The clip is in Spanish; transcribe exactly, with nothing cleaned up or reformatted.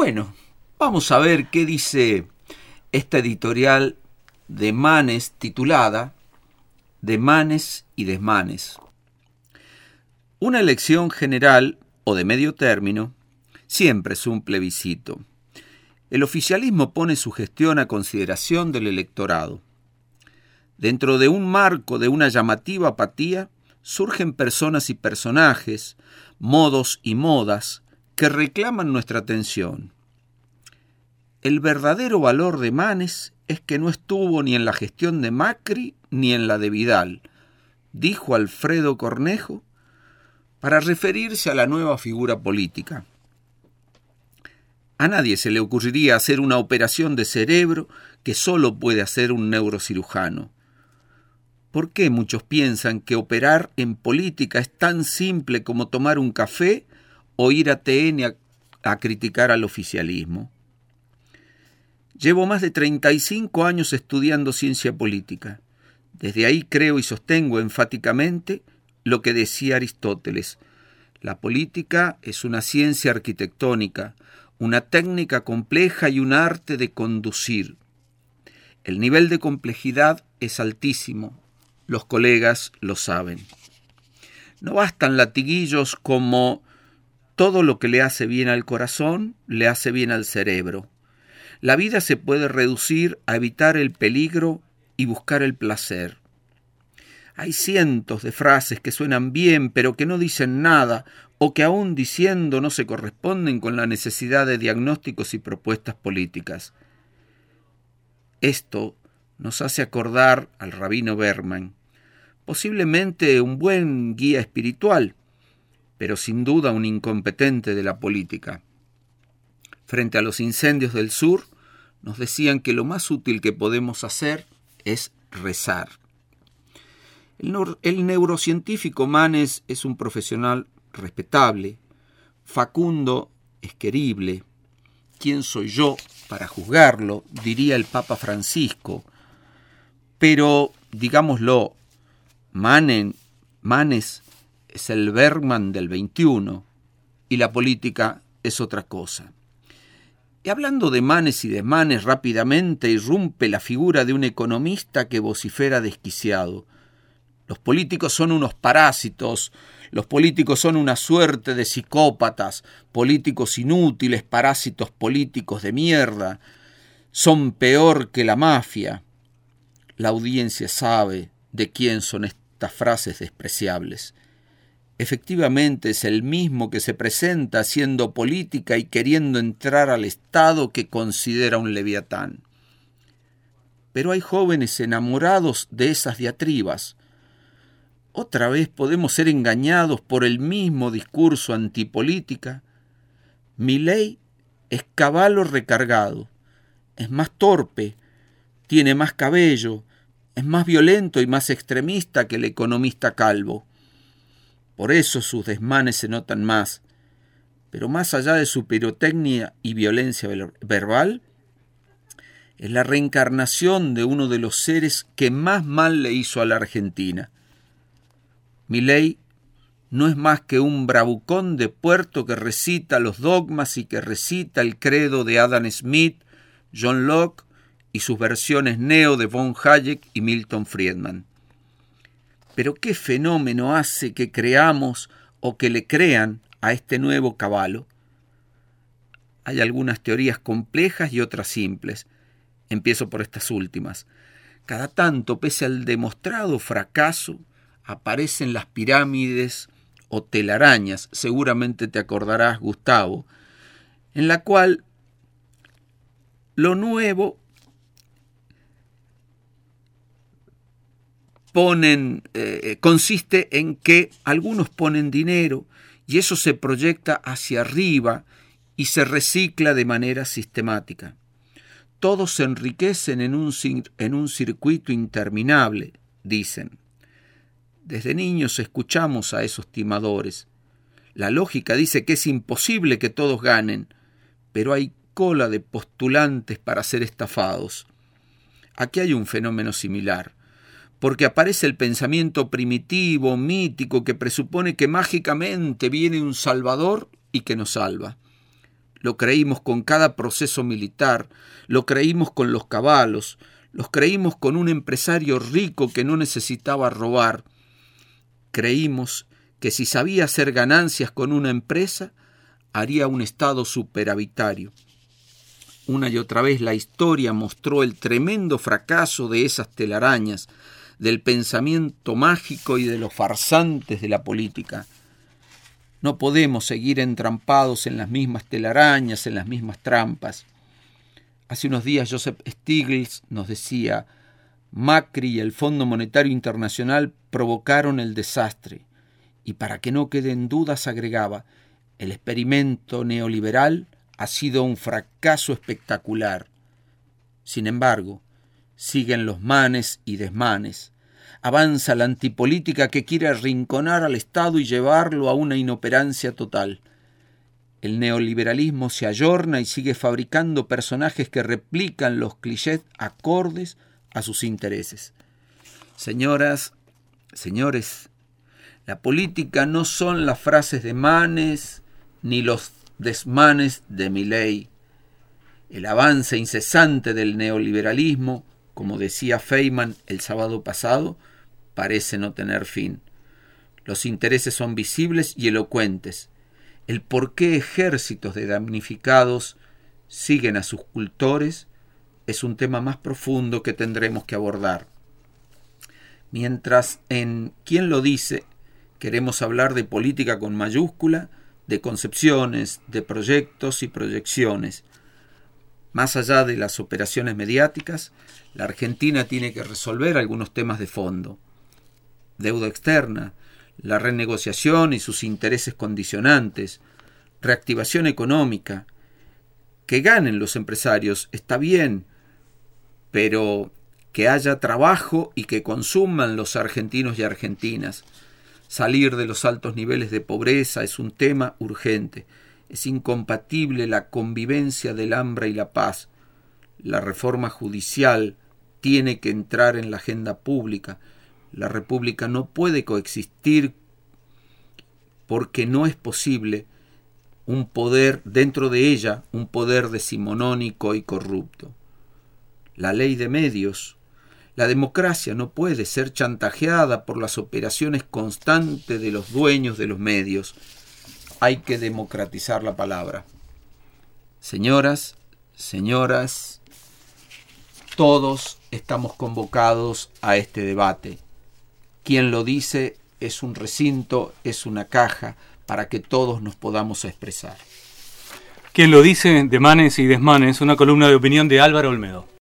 Bueno, vamos a ver qué dice esta editorial de Manes titulada Demanes y Desmanes. Una elección general o de medio término siempre es un plebiscito. El oficialismo pone su gestión a consideración del electorado. Dentro de un marco de una llamativa apatía, surgen personas y personajes, modos y modas que reclaman nuestra atención. El verdadero valor de Manes es que no estuvo ni en la gestión de Macri ni en la de Vidal, dijo Alfredo Cornejo, para referirse a la nueva figura política. A nadie se le ocurriría hacer una operación de cerebro que solo puede hacer un neurocirujano. ¿Por qué muchos piensan que operar en política es tan simple como tomar un café o ir a T N a, a criticar al oficialismo? Llevo más de treinta y cinco años estudiando ciencia política. Desde ahí creo y sostengo enfáticamente lo que decía Aristóteles. La política es una ciencia arquitectónica, una técnica compleja y un arte de conducir. El nivel de complejidad es altísimo. Los colegas lo saben. No bastan latiguillos como todo lo que le hace bien al corazón, le hace bien al cerebro. La vida se puede reducir a evitar el peligro y buscar el placer. Hay cientos de frases que suenan bien, pero que no dicen nada, o que aún diciendo no se corresponden con la necesidad de diagnósticos y propuestas políticas. Esto nos hace acordar al rabino Berman, posiblemente un buen guía espiritual, pero sin duda un incompetente de la política. Frente a los incendios del sur, nos decían que lo más útil que podemos hacer es rezar. El, no- el neurocientífico Manes es un profesional respetable, Facundo es querible. ¿Quién soy yo para juzgarlo?, diría el Papa Francisco. Pero, digámoslo, Manen, Manes es el Bergman del veintiuno y la política es otra cosa. Y hablando de Manes y desmanes, rápidamente irrumpe la figura de un economista que vocifera desquiciado. Los políticos son unos parásitos, los políticos son una suerte de psicópatas, políticos inútiles, parásitos políticos de mierda, son peor que la mafia. La audiencia sabe de quién son estas frases despreciables. Efectivamente es el mismo que se presenta haciendo política y queriendo entrar al Estado que considera un leviatán. Pero hay jóvenes enamorados de esas diatribas. ¿Otra vez podemos ser engañados por el mismo discurso antipolítica? Milei es caballo recargado, es más torpe, tiene más cabello, es más violento y más extremista que el economista calvo. Por eso sus desmanes se notan más. Pero más allá de su pirotecnia y violencia verbal, es la reencarnación de uno de los seres que más mal le hizo a la Argentina. Milei no es más que un bravucón de puerto que recita los dogmas y que recita el credo de Adam Smith, John Locke y sus versiones neo de von Hayek y Milton Friedman. Pero ¿qué fenómeno hace que creamos o que le crean a este nuevo caballo? Hay algunas teorías complejas y otras simples. Empiezo por estas últimas. Cada tanto, pese al demostrado fracaso, aparecen las pirámides o telarañas, seguramente te acordarás, Gustavo, en la cual lo nuevo ponen, eh, consiste en que algunos ponen dinero y eso se proyecta hacia arriba y se recicla de manera sistemática. Todos se enriquecen en un, en un circuito interminable, dicen. Desde niños escuchamos a esos timadores. La lógica dice que es imposible que todos ganen, pero hay cola de postulantes para ser estafados. Aquí hay un fenómeno similar, porque aparece el pensamiento primitivo, mítico, que presupone que mágicamente viene un salvador y que nos salva. lo creímos con cada proceso militar, lo creímos con los caballos, los creímos con un empresario rico que no necesitaba robar. Creímos que si sabía hacer ganancias con una empresa, haría un Estado superavitario. Una y otra vez la historia mostró el tremendo fracaso de esas telarañas, del pensamiento mágico y de los farsantes de la política. No podemos seguir entrampados en las mismas telarañas, en las mismas trampas. Hace unos días Joseph Stiglitz nos decía: Macri y el Fondo Monetario Internacional provocaron el desastre. Y para que no queden dudas agregaba: el experimento neoliberal ha sido un fracaso espectacular. Sin embargo, siguen los manes y desmanes. Avanza la antipolítica que quiere arrinconar al Estado y llevarlo a una inoperancia total. El neoliberalismo se ayorna y sigue fabricando personajes que replican los clichés acordes a sus intereses. Señoras, señores, la política no son las frases de Manes ni los desmanes de Milei. El avance incesante del neoliberalismo, como decía Feynman el sábado pasado, parece no tener fin. Los intereses son visibles y elocuentes. El por qué ejércitos de damnificados siguen a sus cultores es un tema más profundo que tendremos que abordar. Mientras en ¿Quién lo dice? Queremos hablar de política con mayúscula, de concepciones, de proyectos y proyecciones. Más allá de las operaciones mediáticas, la Argentina tiene que resolver algunos temas de fondo. Deuda externa, la renegociación y sus intereses condicionantes, reactivación económica. Que ganen los empresarios está bien, pero que haya trabajo y que consuman los argentinos y argentinas. Salir de los altos niveles de pobreza es un tema urgente. Es incompatible la convivencia del hambre y la paz. La reforma judicial tiene que entrar en la agenda pública. La República no puede coexistir porque no es posible un poder, dentro de ella, un poder decimonónico y corrupto. La ley de medios. La democracia no puede ser chantajeada por las operaciones constantes de los dueños de los medios. Hay que democratizar la palabra. Señoras, señoras, todos estamos convocados a este debate. Quien lo dice es un recinto, es una caja para que todos nos podamos expresar. Quien lo dice, de Manes y Desmanes, una columna de opinión de Álvaro Olmedo.